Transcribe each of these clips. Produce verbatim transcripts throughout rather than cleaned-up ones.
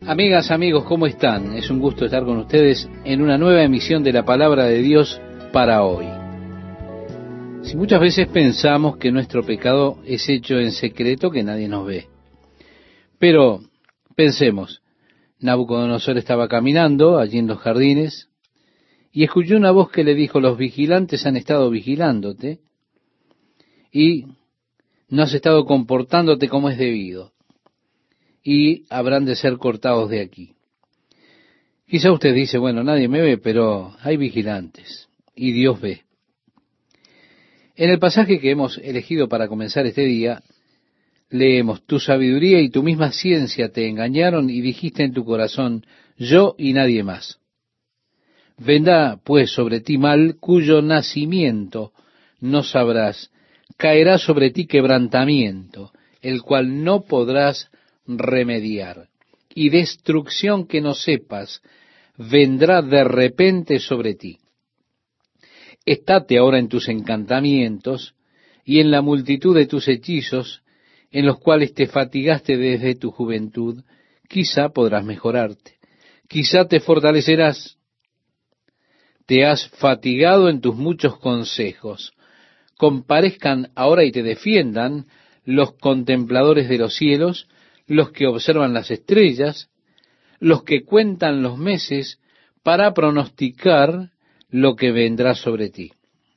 Amigas, amigos, ¿cómo están? Es un gusto estar con ustedes en una nueva emisión de la Palabra de Dios para hoy. Si muchas veces pensamos que nuestro pecado es hecho en secreto, que nadie nos ve. Pero pensemos, Nabucodonosor estaba caminando allí en los jardines y escuchó una voz que le dijo: los vigilantes han estado vigilándote y no has estado comportándote como es debido, y habrán de ser cortados de aquí. Quizá usted dice: bueno, nadie me ve, pero hay vigilantes y Dios ve. En el pasaje que hemos elegido para comenzar este día, leemos: tu sabiduría y tu misma ciencia te engañaron y dijiste en tu corazón: yo y nadie más. Vendrá pues sobre ti mal cuyo nacimiento no sabrás, caerá sobre ti quebrantamiento, el cual no podrás remediar, y destrucción que no sepas vendrá de repente sobre ti. Estate ahora en tus encantamientos y en la multitud de tus hechizos, en los cuales te fatigaste desde tu juventud. Quizá podrás mejorarte, quizá te fortalecerás. Te has fatigado en tus muchos consejos. Comparezcan ahora y te defiendan los contempladores de los cielos, los que observan las estrellas, los que cuentan los meses para pronosticar lo que vendrá sobre ti.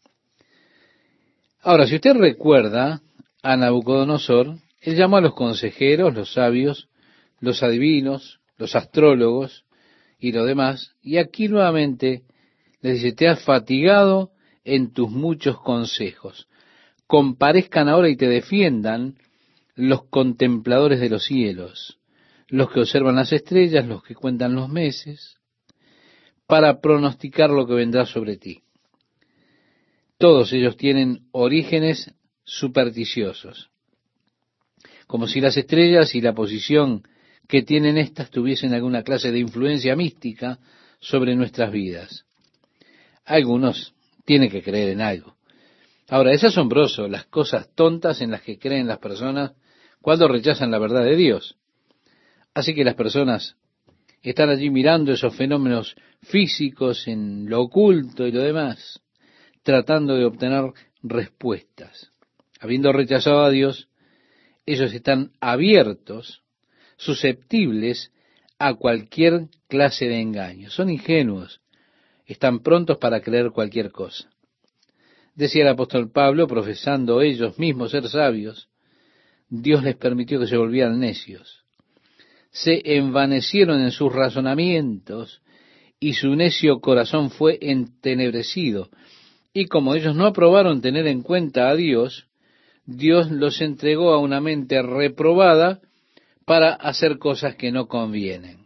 Ahora, si usted recuerda a Nabucodonosor, él llamó a los consejeros, los sabios, los adivinos, los astrólogos y lo demás, y aquí nuevamente les dice: te has fatigado en tus muchos consejos. Comparezcan ahora y te defiendan los contempladores de los cielos, los que observan las estrellas, los que cuentan los meses, para pronosticar lo que vendrá sobre ti. Todos ellos tienen orígenes supersticiosos, como si las estrellas y la posición que tienen éstas tuviesen alguna clase de influencia mística sobre nuestras vidas. Algunos tienen que creer en algo. Ahora, es asombroso las cosas tontas en las que creen las personas cuando rechazan la verdad de Dios. Así que las personas están allí mirando esos fenómenos físicos en lo oculto y lo demás, tratando de obtener respuestas. Habiendo rechazado a Dios, ellos están abiertos, susceptibles a cualquier clase de engaño. Son ingenuos, están prontos para creer cualquier cosa. Decía el apóstol Pablo, profesando ellos mismos ser sabios, Dios les permitió que se volvieran necios. Se envanecieron en sus razonamientos y su necio corazón fue entenebrecido. Y como ellos no aprobaron tener en cuenta a Dios, Dios los entregó a una mente reprobada para hacer cosas que no convienen.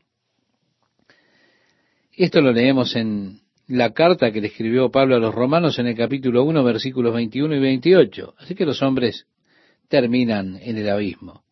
Esto lo leemos en la carta que le escribió Pablo a los romanos en el capítulo uno, versículos veintiuno y veintiocho. Así que los hombres terminan en el abismo.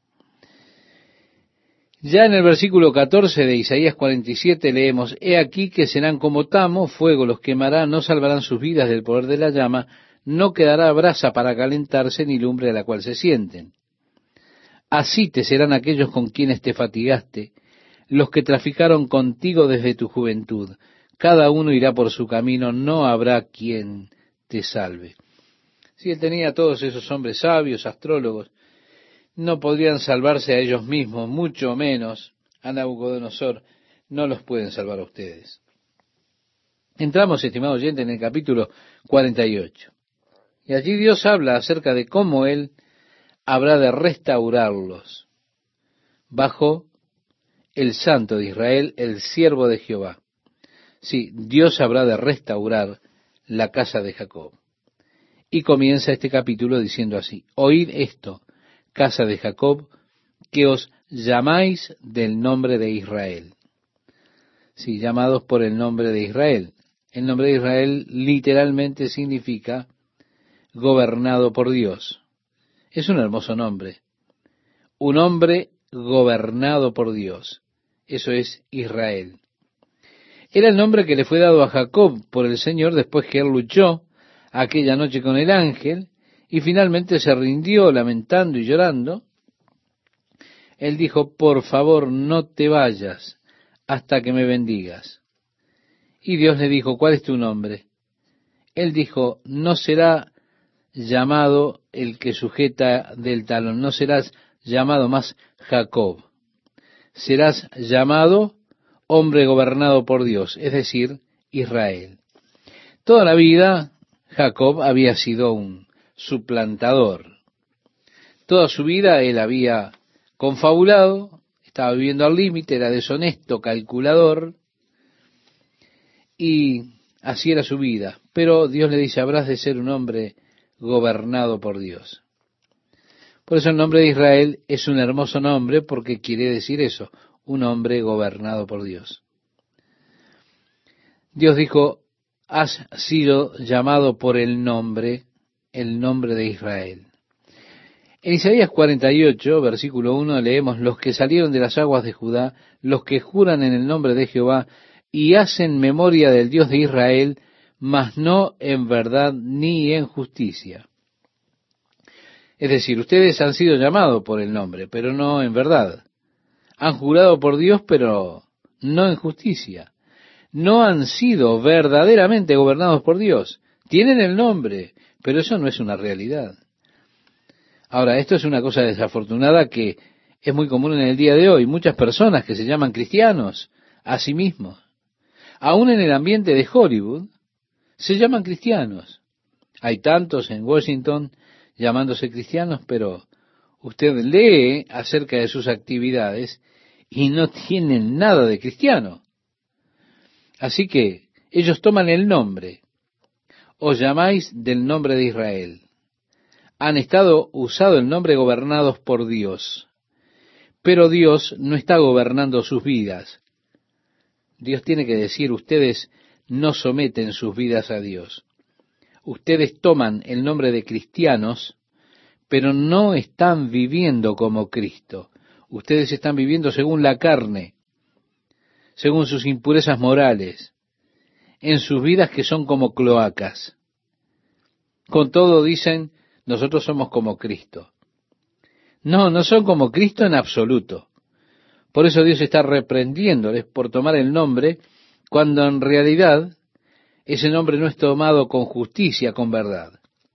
Ya en el versículo catorce de Isaías cuarenta y siete leemos: he aquí que serán como tamo, fuego los quemará, no salvarán sus vidas del poder de la llama, no quedará brasa para calentarse, ni lumbre a la cual se sienten. Así te serán aquellos con quienes te fatigaste, los que traficaron contigo desde tu juventud. Cada uno irá por su camino, no habrá quien te salve. Si él tenía a todos esos hombres sabios, astrólogos, no podrían salvarse a ellos mismos, mucho menos a Nabucodonosor. No los pueden salvar a ustedes. Entramos, estimado oyente, en el capítulo cuarenta y ocho. Y allí Dios habla acerca de cómo Él habrá de restaurarlos bajo el Santo de Israel, el siervo de Jehová. Sí, Dios habrá de restaurar la casa de Jacob. Y comienza este capítulo diciendo así: oíd esto, casa de Jacob, que os llamáis del nombre de Israel. Sí, llamados por el nombre de Israel. El nombre de Israel literalmente significa gobernado por Dios. Es un hermoso nombre. Un hombre gobernado por Dios. Eso es Israel. Era el nombre que le fue dado a Jacob por el Señor después que él luchó aquella noche con el ángel y finalmente se rindió lamentando y llorando. Él dijo: por favor, no te vayas, hasta que me bendigas. Y Dios le dijo, ¿cuál es tu nombre? Él dijo, no será llamado el que sujeta del talón, no serás llamado más Jacob, serás llamado hombre gobernado por Dios, es decir, Israel. Toda la vida Jacob había sido un suplantador. Toda su vida él había confabulado, estaba viviendo al límite, era deshonesto, calculador, y así era su vida. Pero Dios le dice, habrás de ser un hombre gobernado por Dios. Por eso el nombre de Israel es un hermoso nombre, porque quiere decir eso, un hombre gobernado por Dios. Dios dijo, has sido llamado por el nombre, el nombre de Israel. En Isaías cuarenta y ocho, versículo uno, leemos, los que salieron de las aguas de Judá, los que juran en el nombre de Jehová, y hacen memoria del Dios de Israel, mas no en verdad ni en justicia. Es decir, ustedes han sido llamados por el nombre, pero no en verdad. Han jurado por Dios, pero no en justicia. No han sido verdaderamente gobernados por Dios. Tienen el nombre, pero eso no es una realidad. Ahora, esto es una cosa desafortunada que es muy común en el día de hoy. Muchas personas que se llaman cristianos a sí mismos, aún en el ambiente de Hollywood, se llaman cristianos. Hay tantos en Washington llamándose cristianos, pero usted lee acerca de sus actividades y no tienen nada de cristiano. Así que ellos toman el nombre. Os llamáis del nombre de Israel. Han estado usado el nombre gobernados por Dios. Pero Dios no está gobernando sus vidas. Dios tiene que decir, ustedes no someten sus vidas a Dios. Ustedes toman el nombre de cristianos, pero no están viviendo como Cristo. Ustedes están viviendo según la carne, según sus impurezas morales, en sus vidas que son como cloacas. Con todo dicen, nosotros somos como Cristo. No, no son como Cristo en absoluto. Por eso Dios está reprendiéndoles por tomar el nombre, cuando en realidad ese nombre no es tomado con justicia, con verdad.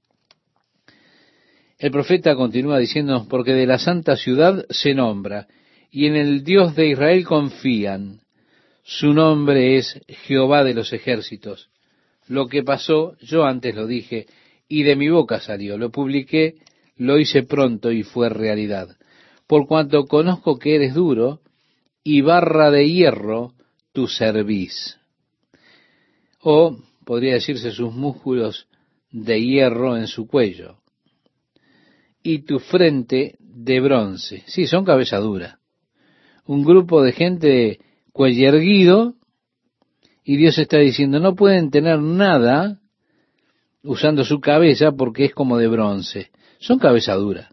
El profeta continúa diciéndonos, porque de la santa ciudad se nombra, y en el Dios de Israel confían. Su nombre es Jehová de los ejércitos. Lo que pasó, yo antes lo dije, y de mi boca salió. Lo publiqué, lo hice pronto y fue realidad. Por cuanto conozco que eres duro, y barra de hierro tu cerviz. O, podría decirse, sus músculos de hierro en su cuello. Y tu frente de bronce. Sí, son cabeza dura. Un grupo de gente cuello erguido, y Dios está diciendo, no pueden tener nada usando su cabeza porque es como de bronce. Son cabeza dura.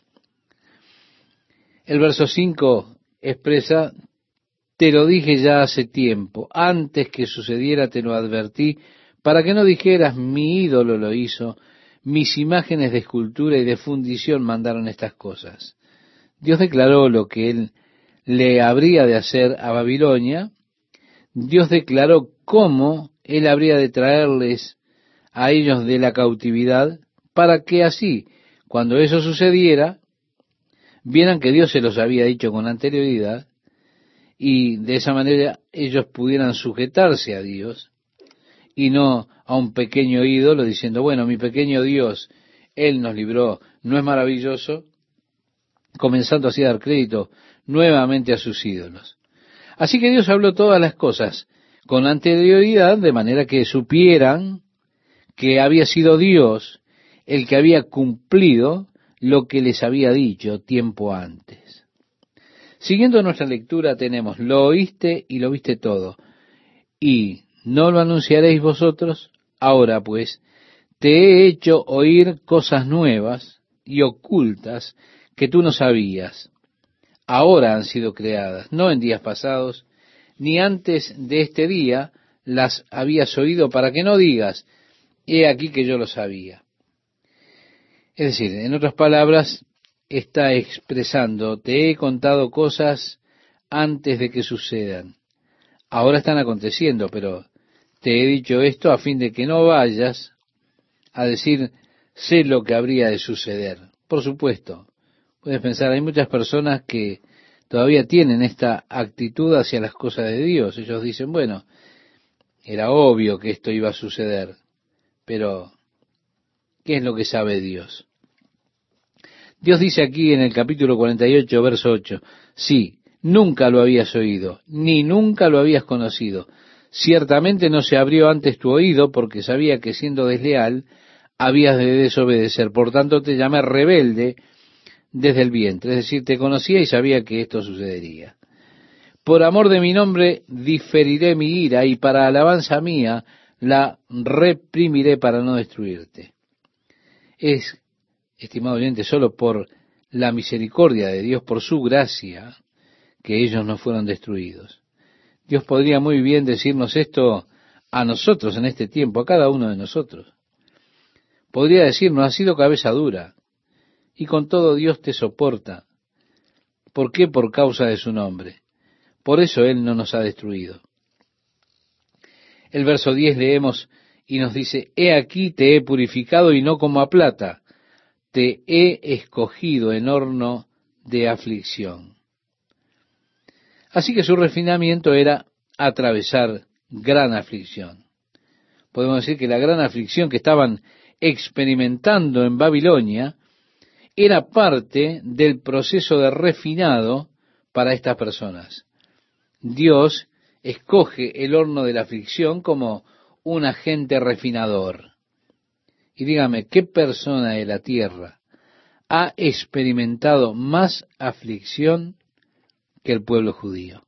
El verso cinco expresa, te lo dije ya hace tiempo, antes que sucediera te lo advertí, para que no dijeras, mi ídolo lo hizo, mis imágenes de escultura y de fundición mandaron estas cosas. Dios declaró lo que él le habría de hacer a Babilonia. Dios declaró cómo él habría de traerles a ellos de la cautividad, para que así, cuando eso sucediera, vieran que Dios se los había dicho con anterioridad, y de esa manera ellos pudieran sujetarse a Dios, y no a un pequeño ídolo, diciendo, bueno, mi pequeño Dios, Él nos libró, ¿no es maravilloso? Comenzando así a dar crédito nuevamente a sus ídolos. Así que Dios habló todas las cosas con anterioridad, de manera que supieran que había sido Dios el que había cumplido lo que les había dicho tiempo antes. Siguiendo nuestra lectura tenemos, lo oíste y lo viste todo, y no lo anunciaréis vosotros. Ahora pues, te he hecho oír cosas nuevas y ocultas que tú no sabías. Ahora han sido creadas, no en días pasados, ni antes de este día las habías oído, para que no digas, he aquí que yo lo sabía. Es decir, en otras palabras, está expresando, te he contado cosas antes de que sucedan. ahora están aconteciendo, pero te he dicho esto a fin de que no vayas a decir, sé lo que habría de suceder. Por supuesto, puedes pensar, hay muchas personas que todavía tienen esta actitud hacia las cosas de Dios. Ellos dicen, bueno, era obvio que esto iba a suceder, pero ¿qué es lo que sabe Dios? Dios dice aquí en el capítulo cuarenta y ocho, verso ocho, sí, nunca lo habías oído, ni nunca lo habías conocido. Ciertamente no se abrió antes tu oído, porque sabía que siendo desleal habías de desobedecer. Por tanto te llamé rebelde desde el vientre. Es decir, te conocía y sabía que esto sucedería. Por amor de mi nombre diferiré mi ira, y para alabanza mía la reprimiré para no destruirte. Es, estimado oyente, solo por la misericordia de Dios, por su gracia, que ellos no fueron destruidos. Dios podría muy bien decirnos esto a nosotros en este tiempo, a cada uno de nosotros. Podría decirnos, has sido cabeza dura, y con todo Dios te soporta. ¿Por qué? Por causa de su nombre. Por eso Él no nos ha destruido. El verso diez leemos y nos dice, he aquí te he purificado y no como a plata, te he escogido en horno de aflicción. Así que su refinamiento era atravesar gran aflicción. Podemos decir que la gran aflicción que estaban experimentando en Babilonia era parte del proceso de refinado para estas personas. Dios escoge el horno de la aflicción como un agente refinador. Y dígame, ¿qué persona de la tierra ha experimentado más aflicción que el pueblo judío?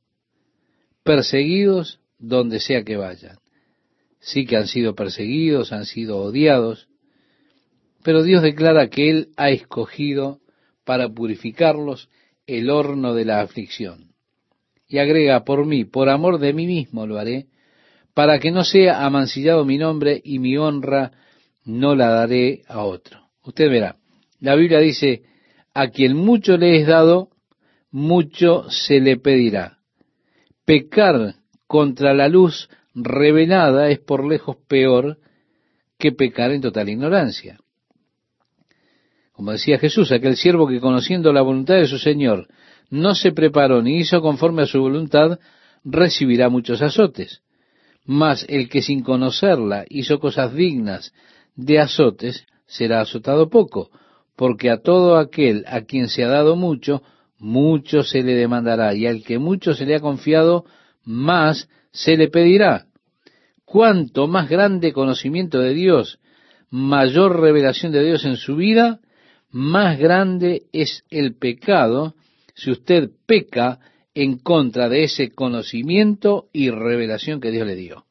Perseguidos donde sea que vayan. Sí que han sido perseguidos, han sido odiados, pero Dios declara que Él ha escogido para purificarlos el horno de la aflicción. Y agrega, por mí, por amor de mí mismo lo haré, para que no sea amancillado mi nombre y mi honra no la daré a otro. Usted verá, la Biblia dice, a quien mucho le es dado, mucho se le pedirá. Pecar contra la luz revelada es por lejos peor que pecar en total ignorancia. Como decía Jesús, aquel siervo que conociendo la voluntad de su Señor no se preparó ni hizo conforme a su voluntad, recibirá muchos azotes. Mas el que sin conocerla hizo cosas dignas de azotes, será azotado poco, porque a todo aquel a quien se ha dado mucho, mucho se le demandará, y al que mucho se le ha confiado, más se le pedirá. Cuanto más grande conocimiento de Dios, mayor revelación de Dios en su vida, más grande es el pecado si usted peca en contra de ese conocimiento y revelación que Dios le dio.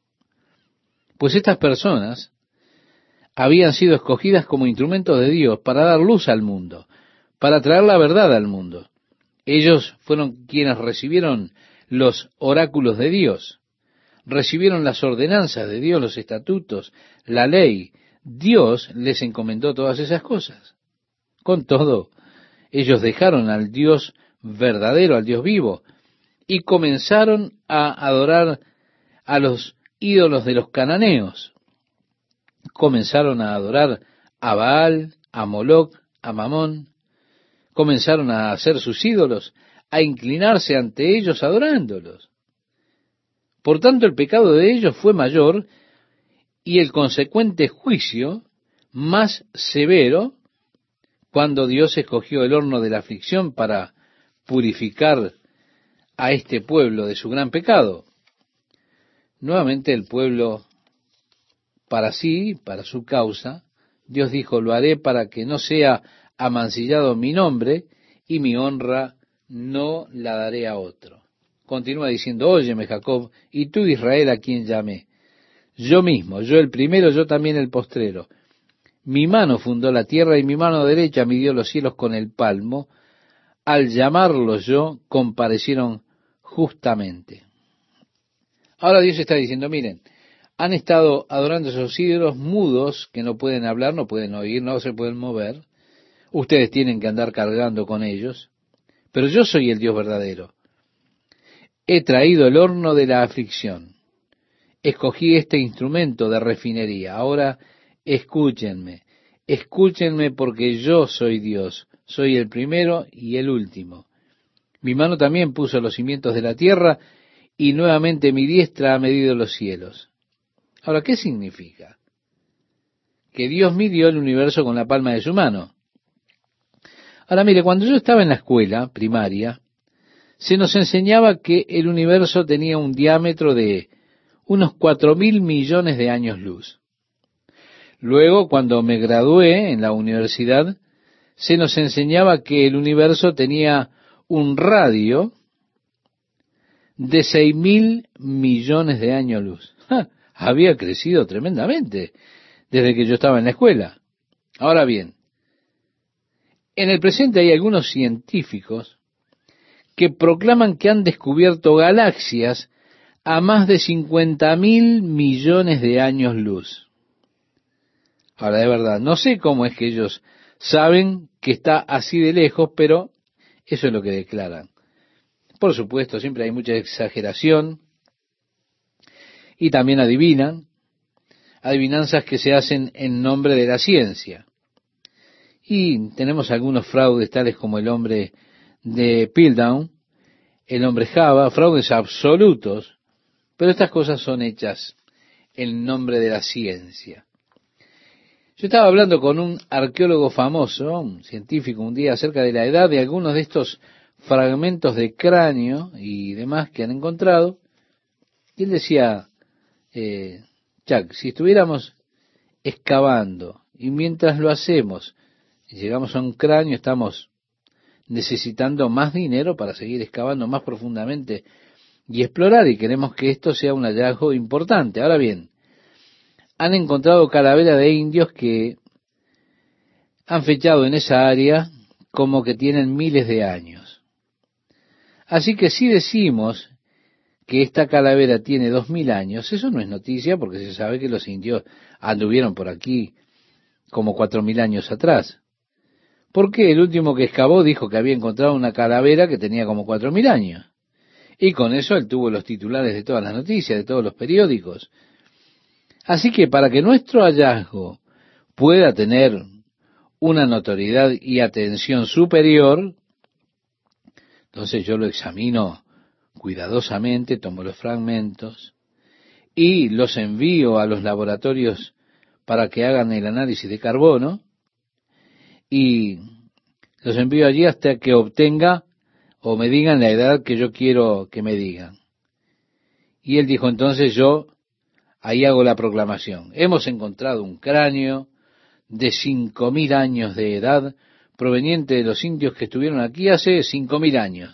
Pues estas personas habían sido escogidas como instrumentos de Dios para dar luz al mundo, para traer la verdad al mundo. Ellos fueron quienes recibieron los oráculos de Dios, recibieron las ordenanzas de Dios, los estatutos, la ley. Dios les encomendó todas esas cosas. Con todo, ellos dejaron al Dios verdadero, al Dios vivo, y comenzaron a adorar a los ídolos de los cananeos. Comenzaron a adorar a Baal, a Moloc, a Mamón. Comenzaron a hacer sus ídolos, a inclinarse ante ellos adorándolos. Por tanto, el pecado de ellos fue mayor y el consecuente juicio más severo cuando Dios escogió el horno de la aflicción para purificar a este pueblo de su gran pecado. Nuevamente el pueblo, para sí, para su causa, Dios dijo, lo haré para que no sea amancillado mi nombre y mi honra no la daré a otro. Continúa diciendo, óyeme Jacob, y tú Israel a quien llamé. Yo mismo, yo el primero, yo también el postrero. Mi mano fundó la tierra y mi mano derecha midió los cielos con el palmo. Al llamarlos yo, comparecieron justamente. Ahora Dios está diciendo, miren, han estado adorando esos ídolos mudos que no pueden hablar, no pueden oír, no se pueden mover. Ustedes tienen que andar cargando con ellos. Pero yo soy el Dios verdadero. he traído el horno de la aflicción. Escogí este instrumento de refinería. Ahora escúchenme, escúchenme porque yo soy Dios, soy el primero y el último. Mi mano también puso los cimientos de la tierra y nuevamente mi diestra ha medido los cielos. Ahora, ¿qué significa? Que Dios midió el universo con la palma de su mano. Ahora, mire, cuando yo estaba en la escuela primaria, se nos enseñaba que el universo tenía un diámetro de unos cuatro mil millones de años luz. Luego, cuando me gradué en la universidad, se nos enseñaba que el universo tenía un radio de seis mil millones de años luz. ¡Ja! Había crecido tremendamente desde que yo estaba en la escuela. Ahora bien, en el presente hay algunos científicos que proclaman que han descubierto galaxias a más de cincuenta mil millones de años luz. Ahora, de verdad, no sé cómo es que ellos saben que está así de lejos, pero eso es lo que declaran. Por supuesto, siempre hay mucha exageración y también adivinan, adivinanzas que se hacen en nombre de la ciencia. Y tenemos algunos fraudes tales como el hombre de Piltdown, el hombre Java, fraudes absolutos, pero estas cosas son hechas en nombre de la ciencia. Yo estaba hablando con un arqueólogo famoso, un científico, un día acerca de la edad de algunos de estos fragmentos de cráneo y demás que han encontrado, y él decía, eh, Chuck, si estuviéramos excavando, y mientras lo hacemos, llegamos a un cráneo, estamos necesitando más dinero para seguir excavando más profundamente y explorar, y queremos que esto sea un hallazgo importante. Ahora bien, han encontrado calaveras de indios que han fechado en esa área como que tienen miles de años. Así que si decimos que esta calavera tiene dos mil años, eso no es noticia porque se sabe que los indios anduvieron por aquí como cuatro mil años atrás. Porque el último que excavó dijo que había encontrado una calavera que tenía como cuatro mil años. Y con eso él tuvo los titulares de todas las noticias, de todos los periódicos. Así que para que nuestro hallazgo pueda tener una notoriedad y atención superior, entonces yo lo examino cuidadosamente, tomo los fragmentos y los envío a los laboratorios para que hagan el análisis de carbono y los envío allí hasta que obtenga o me digan la edad que yo quiero que me digan. Y él dijo, entonces yo ahí hago la proclamación. Hemos encontrado un cráneo de cinco mil años de edad proveniente de los indios que estuvieron aquí hace cinco mil años.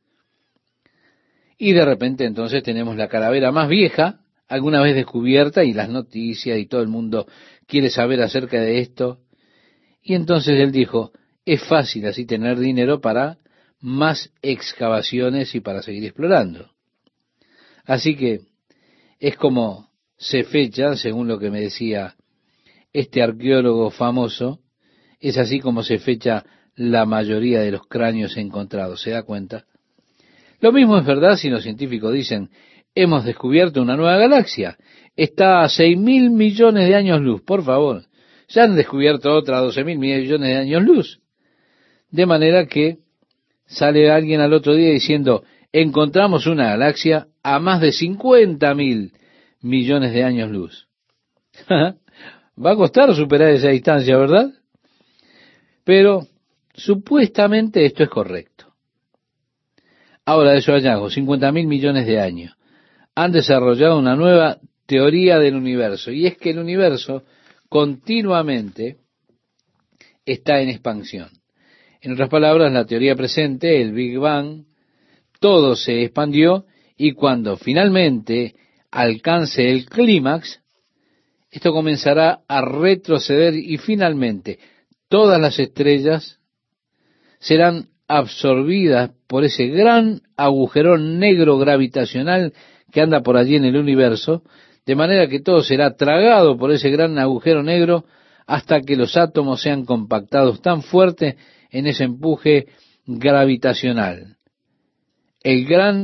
Y de repente entonces tenemos la calavera más vieja alguna vez descubierta y las noticias y todo el mundo quiere saber acerca de esto. Y entonces él dijo, es fácil así tener dinero para más excavaciones y para seguir explorando. Así que es como se fecha, según lo que me decía este arqueólogo famoso, es así como se fecha la mayoría de los cráneos encontrados. ¿Se da cuenta? Lo mismo es verdad si los científicos dicen, hemos descubierto una nueva galaxia, está a seis mil millones de años luz, por favor. Ya han descubierto otra a doce mil millones de años luz. De manera que sale alguien al otro día diciendo, encontramos una galaxia a más de cincuenta mil millones de años luz. Va a costar superar esa distancia, ¿verdad? Pero supuestamente esto es correcto. Ahora de su hallazgo, cincuenta mil millones de años, han desarrollado una nueva teoría del universo, y es que el universo continuamente está en expansión. En otras palabras, la teoría presente, el Big Bang, todo se expandió y cuando finalmente alcance el clímax, esto comenzará a retroceder y finalmente todas las estrellas serán absorbidas por ese gran agujerón negro gravitacional que anda por allí en el universo, de manera que todo será tragado por ese gran agujero negro hasta que los átomos sean compactados tan fuerte en ese empuje gravitacional. El gran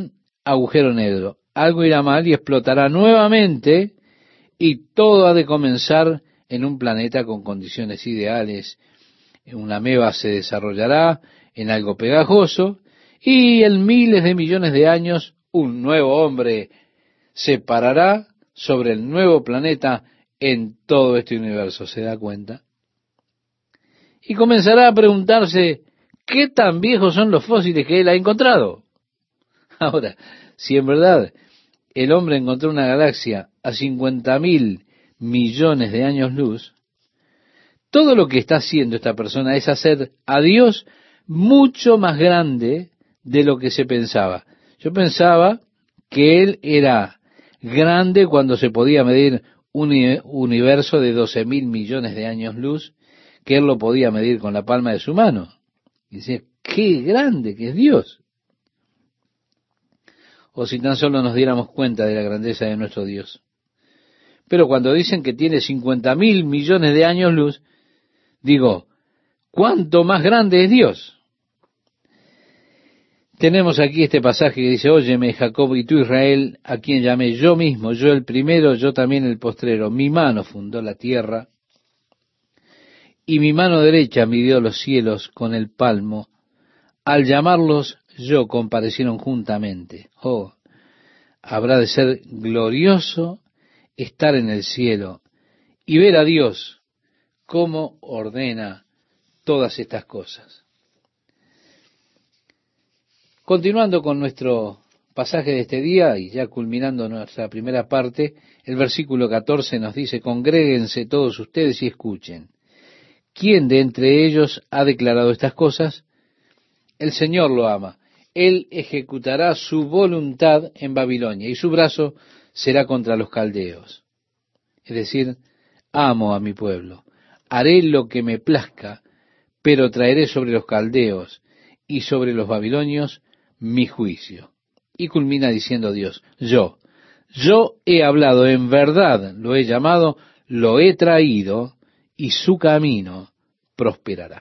agujero negro. Algo irá mal y explotará nuevamente, y todo ha de comenzar en un planeta con condiciones ideales. Una ameba se desarrollará en algo pegajoso, y en miles de millones de años un nuevo hombre se parará sobre el nuevo planeta en todo este universo. ¿Se da cuenta? Y comenzará a preguntarse, ¿qué tan viejos son los fósiles que él ha encontrado? Ahora, si en verdad el hombre encontró una galaxia a cincuenta mil millones de años luz, todo lo que está haciendo esta persona es hacer a Dios mucho más grande de lo que se pensaba. Yo pensaba que Él era grande cuando se podía medir un universo de doce mil millones de años luz, que Él lo podía medir con la palma de su mano. Y decía, ¡qué grande que es Dios! O si tan solo nos diéramos cuenta de la grandeza de nuestro Dios. Pero cuando dicen que tiene cincuenta mil millones de años luz, digo, ¿cuánto más grande es Dios? Tenemos aquí este pasaje que dice, óyeme Jacob y tú Israel, a quien llamé yo mismo, yo el primero, yo también el postrero. Mi mano fundó la tierra, y mi mano derecha midió los cielos con el palmo. Al llamarlos yo comparecieron juntamente. Oh, habrá de ser glorioso estar en el cielo y ver a Dios cómo ordena todas estas cosas. Continuando con nuestro pasaje de este día y ya culminando nuestra primera parte, el versículo catorce nos dice, congréguense todos ustedes y escuchen. ¿Quién de entre ellos ha declarado estas cosas? El Señor lo ama. Él ejecutará su voluntad en Babilonia y su brazo será contra los caldeos. Es decir, amo a mi pueblo. Haré lo que me plazca, pero traeré sobre los caldeos y sobre los babilonios mi juicio. Y culmina diciendo Dios, yo, yo he hablado, en verdad lo he llamado, lo he traído, y su camino prosperará.